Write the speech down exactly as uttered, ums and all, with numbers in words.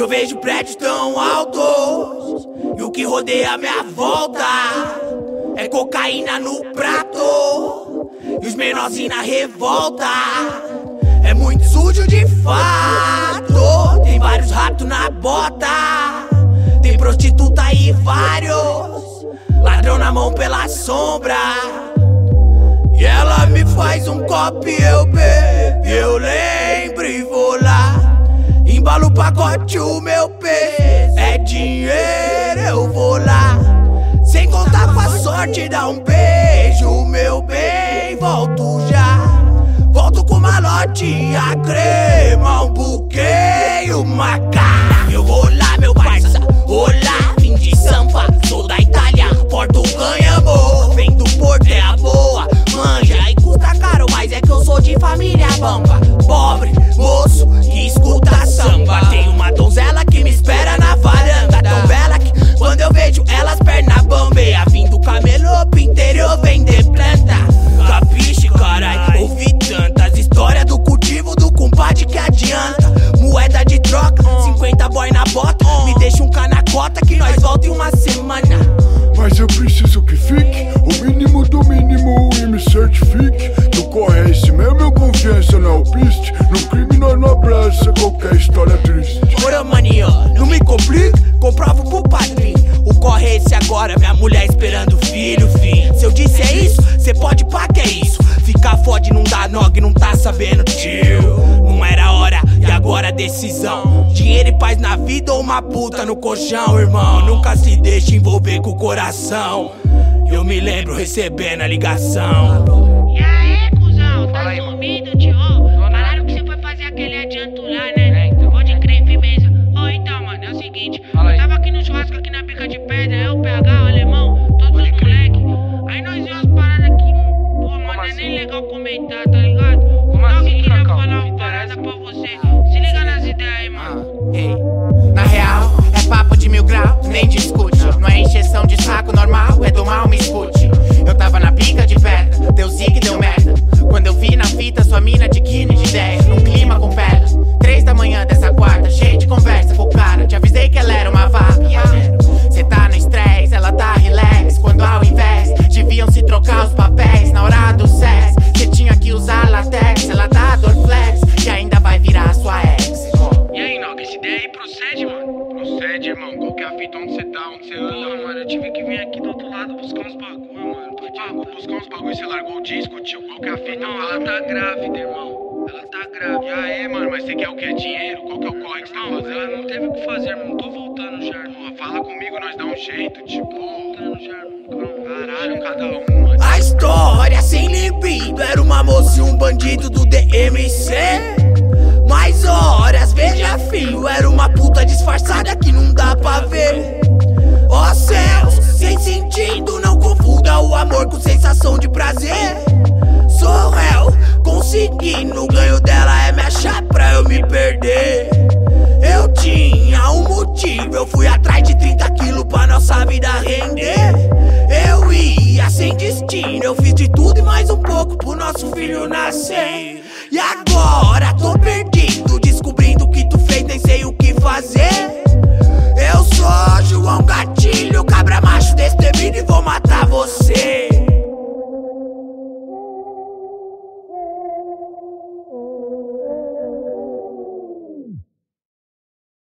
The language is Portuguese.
vejo prédios tão altos e o que rodeia a minha volta é cocaína no prato e os menorzinhos na revolta. É muito sujo de fato, tem vários ratos na bota, tem prostituta e vários ladrão na mão pela sombra. E ela me faz um copo e eu bebo, eu lembro e vou lá, embalo o pacote, o meu peso é dinheiro, eu vou lá, sem contar com a sorte, dá um beijo, meu bem, volto já. Volto com malote, a crema, um buquê e uma cara. Eu vou lá, meu parça, olá, vim de Sampa, sou da Itália, porto ganha-amor, vem do Porto, é a boa, manja e custa caro, mas é que eu sou de família bamba. Pobre, moço, que escuta samba, tem uma donzela que me espera na varanda, tão bela que quando eu vejo elas perna bambeia, vim do camelô pro interior vender planta. Capiche, carai, ouvi tantas histórias do cultivo do compadre que adianta. Moeda de troca, cinquenta boy na bota, me deixa um canacota que nós volta em uma semana. Mas eu preciso que fique o mínimo do mínimo e me certifique. Tu corre é esse mesmo, eu confiança não piste. No crime nós não abraça qualquer história triste. Ora maninho, não me complique, comprovo pro padrinho. O corre é esse agora, minha mulher esperando o filho, filho. Se eu disse é isso, cê pode pá que é isso. Ficar fode não dá nog, não tá sabendo, tio. Não era hora e agora decisão. Dinheiro e paz na vida ou uma puta no colchão, irmão. Nunca se deixe envolver com o coração. Eu me lembro recebendo a ligação. E aí, cuzão, tá sumido, tio? Falaram que você foi fazer aquele adianto lá, né? Pode crer, firmeza. Ô, então, mano, é o seguinte. Eu tava aqui no churrasco, aqui na Bica de Pedra, eu, P H, o Alemão, todos os moleque. Aí nós vimos umas paradas que, pô, mano, é nem legal comentar, tá ligado? Como assim, queria falar uma parada pra você. Se liga nas ideias aí, mano. Ei, na real, é papo de mil graus, nem discute. Não é encheção de saco normal, é do mal, me escute. Eu tava na Bica de Pedra, deu zig, deu merda. Quando eu vi na fita sua mina de quine de ideia, num clima com pedra. Três da manhã dessa quarta, cheio de conversa com o cara. Te avisei que ela era uma vaca. Cê tá no estresse, ela tá relax. Quando ao invés, deviam se trocar os papéis. Na hora do sexo, cê tinha que usar latex. Ela dá Dorflex, e ainda vai virar sua ex. E aí, Nog, essa ideia aí procede, mano? Procede, irmão. Qual que é a fita? Onde você tá? Onde você anda? Pô, mano, eu tive que vir aqui do outro lado buscar uns bagulho, mano. Pagou buscar uns bagulho, você largou o disco, tio. Qual que é a fita? Não, Fala, ela tá grávida, irmão. Ela tá grávida. E aí, mano, mas você quer o quê? Dinheiro? Qual que é o corre que você tá Não, fazendo? ela não teve o que fazer, irmão. Tô voltando já, irmão. Pô, fala comigo, nós dá um jeito, tipo. Voltando já, irmão. Caralho, cada um, mano. A história sem libido era uma moça e um bandido do D M C. Mais horas, veja filho, era uma puta disfarçada que não dá pra ver. Ó céus, sem sentido, não confunda o amor com sensação de prazer. Sou réu, conseguindo o ganho dela é me achar pra eu me perder. Eu tinha um motivo, eu fui atrás de trinta quilos pra nossa vida render. Eu ia sem destino, eu fiz de tudo e mais um pouco pro nosso filho nascer. E agora tô perdido, descobrindo o que tu fez, nem sei o que fazer. Eu sou João Gatinho.